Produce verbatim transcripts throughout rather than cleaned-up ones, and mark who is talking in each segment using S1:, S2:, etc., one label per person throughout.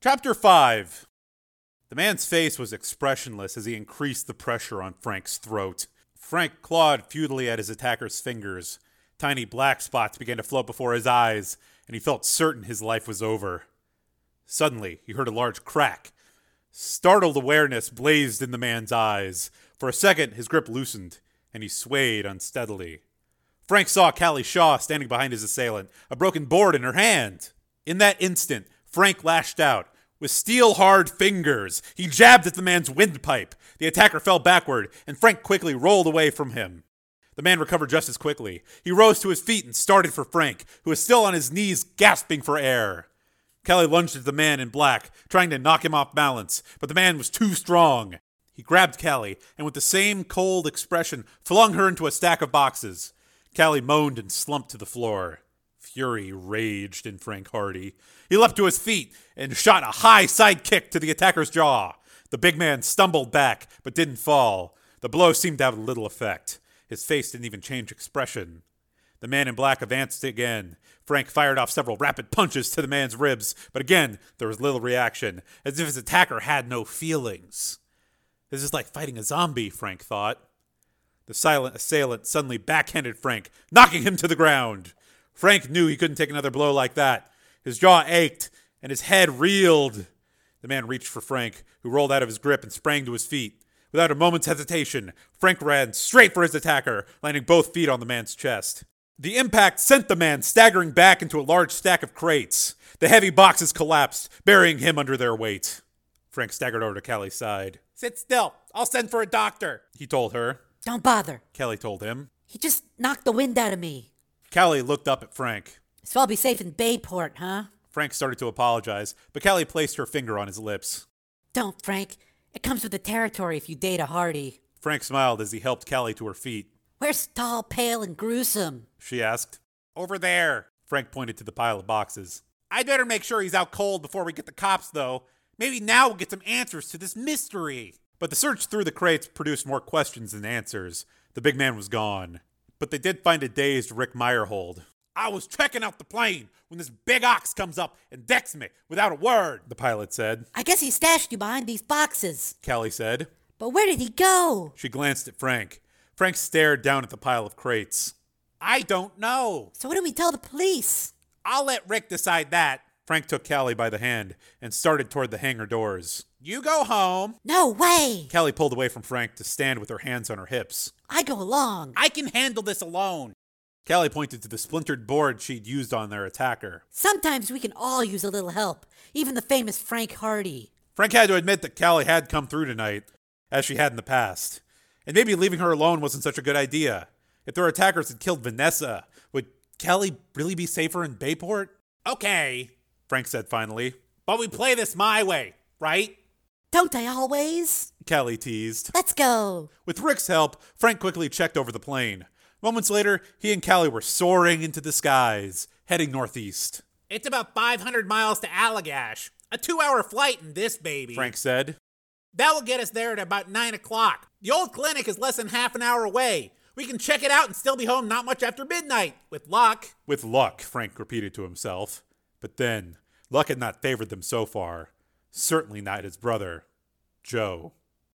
S1: Chapter five. The man's face was expressionless as he increased the pressure on Frank's throat. Frank clawed futilely at his attacker's fingers. Tiny black spots began to float before his eyes, and he felt certain his life was over. Suddenly, he heard a large crack. Startled awareness blazed in the man's eyes. For a second, his grip loosened, and he swayed unsteadily. Frank saw Callie Shaw standing behind his assailant, a broken board in her hand. In that instant, Frank lashed out. With steel-hard fingers, he jabbed at the man's windpipe. The attacker fell backward, and Frank quickly rolled away from him. The man recovered just as quickly. He rose to his feet and started for Frank, who was still on his knees gasping for air. Kelly lunged at the man in black, trying to knock him off balance, but the man was too strong. He grabbed Callie, and with the same cold expression, flung her into a stack of boxes. Callie moaned and slumped to the floor. Fury raged in Frank Hardy. He leapt to his feet and shot a high side kick to the attacker's jaw. The big man stumbled back, but didn't fall. The blow seemed to have little effect. His face didn't even change expression. The man in black advanced again. Frank fired off several rapid punches to the man's ribs, but again, there was little reaction, as if his attacker had no feelings. This is like fighting a zombie, Frank thought. The silent assailant suddenly backhanded Frank, knocking him to the ground. Frank knew he couldn't take another blow like that. His jaw ached, and his head reeled. The man reached for Frank, who rolled out of his grip and sprang to his feet. Without a moment's hesitation, Frank ran straight for his attacker, landing both feet on the man's chest. The impact sent the man staggering back into a large stack of crates. The heavy boxes collapsed, burying him under their weight. Frank staggered over to Callie's side. "Sit still. I'll send for a doctor," he told her.
S2: "Don't bother,"
S1: Kelly told him.
S2: "He just knocked the wind out of me."
S1: Callie looked up at Frank.
S2: "So I'll be safe in Bayport, huh?"
S1: Frank started to apologize, but Callie placed her finger on his lips.
S2: "Don't, Frank. It comes with the territory if you date a Hardy."
S1: Frank smiled as he helped Callie to her feet.
S2: "Where's tall, pale, and gruesome?"
S1: she asked. "Over there." Frank pointed to the pile of boxes. "I'd better make sure he's out cold before we get the cops, though. Maybe now we'll get some answers to this mystery." But the search through the crates produced more questions than answers. The big man was gone. But they did find a dazed Rick Meyerhold. "I was checking out the plane when this big ox comes up and decks me without a word," the pilot said.
S2: "I guess he stashed you behind these boxes,"
S1: Callie said.
S2: "But where did he go?"
S1: She glanced at Frank. Frank stared down at the pile of crates. "I don't know."
S2: "So what do we tell the police?"
S1: "I'll let Rick decide that." Frank took Callie by the hand and started toward the hangar doors. "You go home."
S2: "No way."
S1: Callie pulled away from Frank to stand with her hands on her hips.
S2: "I go along."
S1: "I can handle this alone." Callie pointed to the splintered board she'd used on their attacker.
S2: "Sometimes we can all use a little help, even the famous Frank Hardy."
S1: Frank had to admit that Callie had come through tonight, as she had in the past. And maybe leaving her alone wasn't such a good idea. If their attackers had killed Vanessa, would Callie really be safer in Bayport? "Okay," Frank said finally. "But we play this my way, right?"
S2: "Don't I always?"
S1: Callie teased.
S2: "Let's go."
S1: With Rick's help, Frank quickly checked over the plane. Moments later, he and Callie were soaring into the skies, heading northeast. "It's about five hundred miles to Allagash. A two-hour flight in this baby," Frank said. "That will get us there at about nine o'clock. The old clinic is less than half an hour away. We can check it out and still be home not much after midnight, with luck." With luck, Frank repeated to himself. But then, luck had not favored them so far. Certainly not his brother, Joe.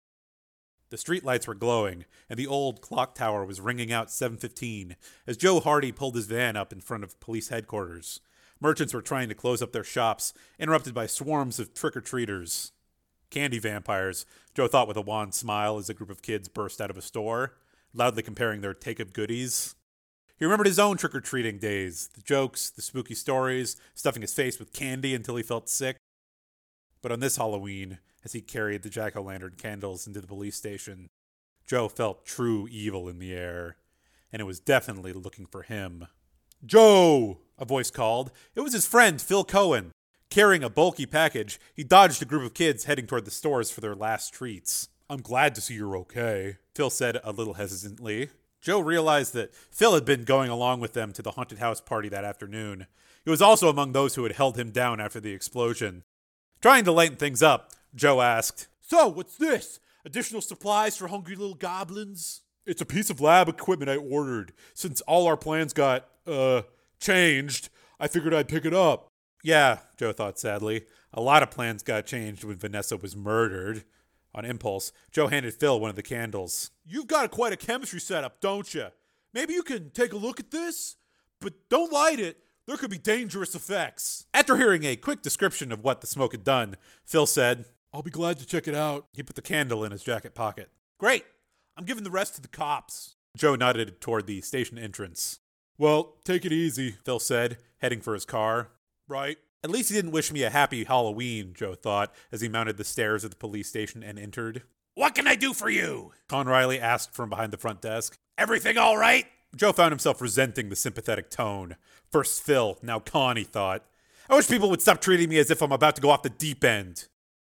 S1: The streetlights were glowing, and the old clock tower was ringing out seven fifteen as Joe Hardy pulled his van up in front of police headquarters. Merchants were trying to close up their shops, interrupted by swarms of trick-or-treaters. Candy vampires, Joe thought with a wan smile as a group of kids burst out of a store, loudly comparing their take of goodies. He remembered his own trick-or-treating days, the jokes, the spooky stories, stuffing his face with candy until he felt sick. But on this Halloween, as he carried the jack-o'-lantern candles into the police station, Joe felt true evil in the air, and it was definitely looking for him. "Joe!" a voice called. It was his friend, Phil Cohen. Carrying a bulky package, he dodged a group of kids heading toward the stores for their last treats. "I'm glad to see you're okay," Phil said a little hesitantly. Joe realized that Phil had been going along with them to the haunted house party that afternoon. He was also among those who had held him down after the explosion. Trying to lighten things up, Joe asked, "So, what's this? Additional supplies for hungry little goblins?" "It's a piece of lab equipment I ordered. Since all our plans got, uh, changed, I figured I'd pick it up." "Yeah," Joe thought sadly. A lot of plans got changed when Vanessa was murdered. On impulse, Joe handed Phil one of the candles. You've got quite a chemistry setup, don't you? Maybe you can take a look at this? But don't light it. There could be dangerous effects. After hearing a quick description of what the smoke had done, Phil said, I'll be glad to check it out. He put the candle in his jacket pocket. Great. I'm giving the rest to the cops. Joe nodded toward the station entrance. Well, take it easy, Phil said, heading for his car. Right. At least he didn't wish me a happy Halloween, Joe thought, as he mounted the stairs of the police station and entered. What can I do for you? Con Riley asked from behind the front desk. Everything all right? Joe found himself resenting the sympathetic tone. First Phil, now Con, he thought. I wish people would stop treating me as if I'm about to go off the deep end.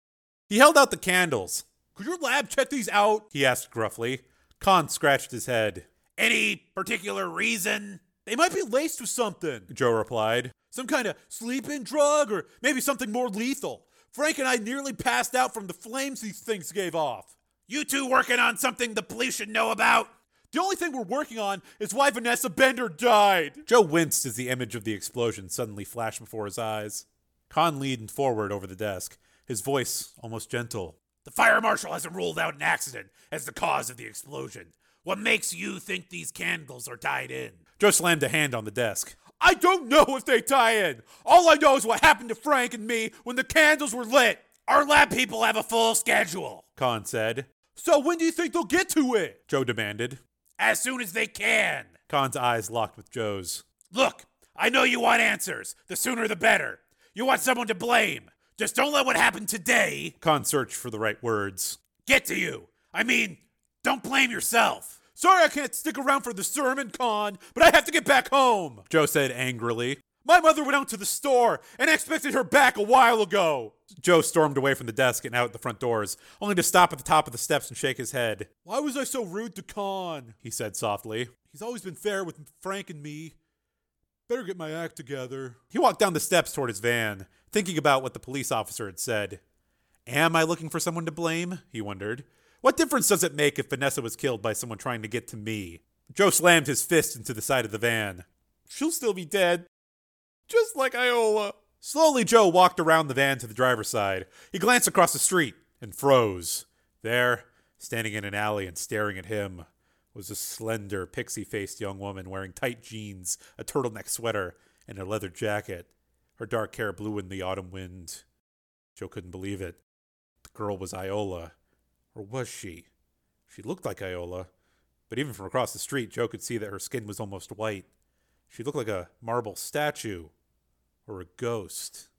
S1: He held out the candles. Could your lab check these out? He asked gruffly. Con scratched his head. Any particular reason? They might be laced with something, Joe replied. Some kind of sleep-in drug, or maybe something more lethal. Frank and I nearly passed out from the flames these things gave off. You two working on something the police should know about? The only thing we're working on is why Vanessa Bender died. Joe winced as the image of the explosion suddenly flashed before his eyes. Con leaned forward over the desk, his voice almost gentle. The fire marshal hasn't ruled out an accident as the cause of the explosion. What makes you think these candles are tied in? Joe slammed a hand on the desk. I don't know if they tie in. All I know is what happened to Frank and me when the candles were lit. Our lab people have a full schedule, Con said. So when do you think they'll get to it? Joe demanded. As soon as they can. Con's eyes locked with Joe's. Look, I know you want answers. The sooner the better. You want someone to blame. Just don't let what happened today, Con searched for the right words, get to you. I mean, don't blame yourself. Sorry I can't stick around for the sermon, Con, but I have to get back home, Joe said angrily. My mother went out to the store, and I expected her back a while ago. Joe stormed away from the desk and out the front doors, only to stop at the top of the steps and shake his head. Why was I so rude to Con? He said softly. He's always been fair with Frank and me. Better get my act together. He walked down the steps toward his van, thinking about what the police officer had said. Am I looking for someone to blame? He wondered. What difference does it make if Vanessa was killed by someone trying to get to me? Joe slammed his fist into the side of the van. She'll still be dead. Just like Iola. Slowly, Joe walked around the van to the driver's side. He glanced across the street and froze. There, standing in an alley and staring at him, was a slender, pixie-faced young woman wearing tight jeans, a turtleneck sweater, and a leather jacket. Her dark hair blew in the autumn wind. Joe couldn't believe it. The girl was Iola. Or was she? She looked like Iola, but even from across the street, Joe could see that her skin was almost white. She looked like a marble statue, or a ghost.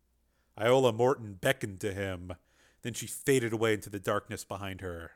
S1: Iola Morton beckoned to him, then she faded away into the darkness behind her.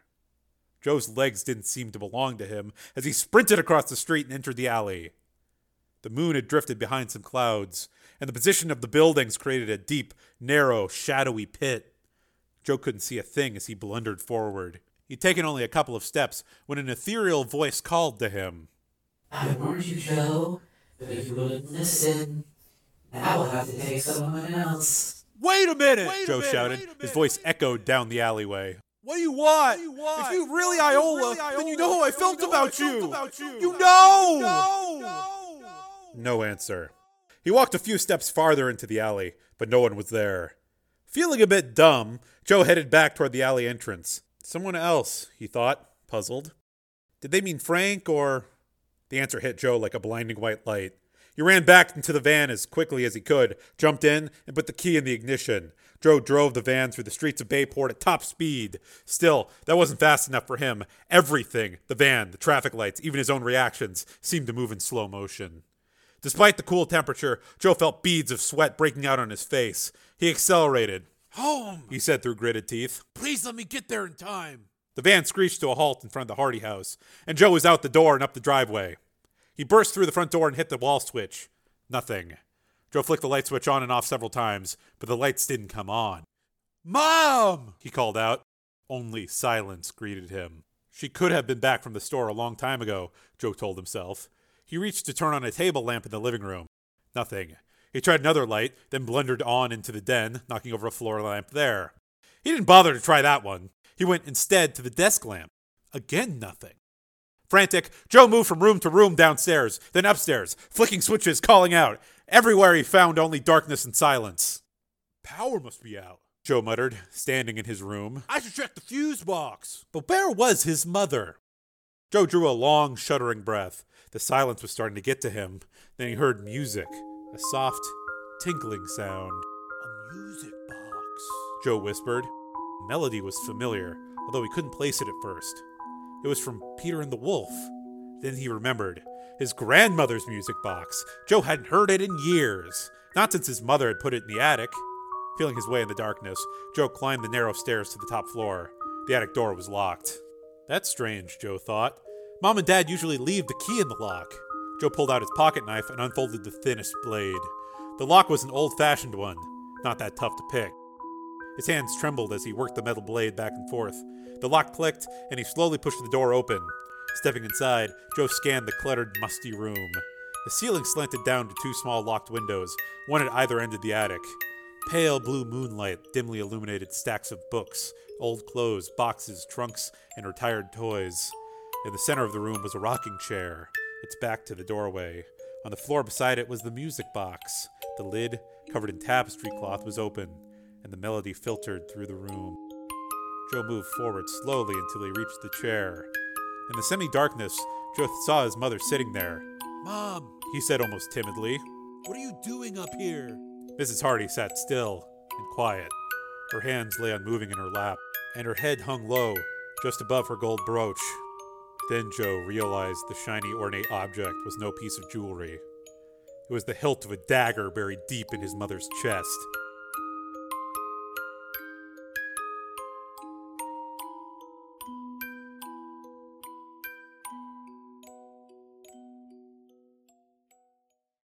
S1: Joe's legs didn't seem to belong to him as he sprinted across the street and entered the alley. The moon had drifted behind some clouds, and the position of the buildings created a deep, narrow, shadowy pit. Joe couldn't see a thing as he blundered forward. He'd taken only a couple of steps when an ethereal voice called to him.
S3: I warned you, Joe, but if you wouldn't listen, now we'll have to take someone else.
S1: Wait a minute, Wait Joe a minute, shouted. Minute, His voice echoed down the alleyway. What do you want? What do you want? If you really Iola, really Iola, then you know how I felt, know about, you. felt about you. You know! No! No! No answer. He walked a few steps farther into the alley, but no one was there. Feeling a bit dumb, Joe headed back toward the alley entrance. Someone else, he thought, puzzled. Did they mean Frank, or... The answer hit Joe like a blinding white light. He ran back into the van as quickly as he could, jumped in, and put the key in the ignition. Joe drove the van through the streets of Bayport at top speed. Still, that wasn't fast enough for him. Everything, the van, the traffic lights, even his own reactions, seemed to move in slow motion. Despite the cool temperature, Joe felt beads of sweat breaking out on his face. He accelerated. Home, he said through gritted teeth. Please let me get there in time. The van screeched to a halt in front of the Hardy house, and Joe was out the door and up the driveway. He burst through the front door and hit the wall switch. Nothing. Joe flicked the light switch on and off several times, but the lights didn't come on. Mom! He called out. Only silence greeted him. She could have been back from the store a long time ago, Joe told himself. He reached to turn on a table lamp in the living room. Nothing. He tried another light, then blundered on into the den, knocking over a floor lamp there. He didn't bother to try that one. He went instead to the desk lamp. Again, nothing. Frantic, Joe moved from room to room downstairs, then upstairs, flicking switches, calling out. Everywhere he found only darkness and silence. power must be out, Joe muttered, standing in his room. I should check the fuse box. But where was his mother? Joe drew a long, shuddering breath. The silence was starting to get to him. Then he heard music, a soft, tinkling sound. A music box, Joe whispered. The melody was familiar, although he couldn't place it at first. It was from Peter and the Wolf. Then he remembered. His grandmother's music box. Joe hadn't heard it in years. Not since his mother had put it in the attic. Feeling his way in the darkness, Joe climbed the narrow stairs to the top floor. The attic door was locked. That's strange, Joe thought. Mom and Dad usually leave the key in the lock. Joe pulled out his pocket knife and unfolded the thinnest blade. The lock was an old-fashioned one, not that tough to pick. His hands trembled as he worked the metal blade back and forth. The lock clicked, and he slowly pushed the door open. Stepping inside, Joe scanned the cluttered, musty room. The ceiling slanted down to two small locked windows, one at either end of the attic. Pale blue moonlight dimly illuminated stacks of books, old clothes, boxes, trunks, and retired toys. In the center of the room was a rocking chair, its back to the doorway. On the floor beside it was the music box. The lid, covered in tapestry cloth, was open, and the melody filtered through the room. Joe moved forward slowly until he reached the chair. In the semi-darkness, Joe saw his mother sitting there. "Mom," he said almost timidly, "what are you doing up here?" Missus Hardy sat still and quiet. Her hands lay unmoving in her lap, and her head hung low, just above her gold brooch. Then Joe realized the shiny, ornate object was no piece of jewelry. It was the hilt of a dagger buried deep in his mother's chest.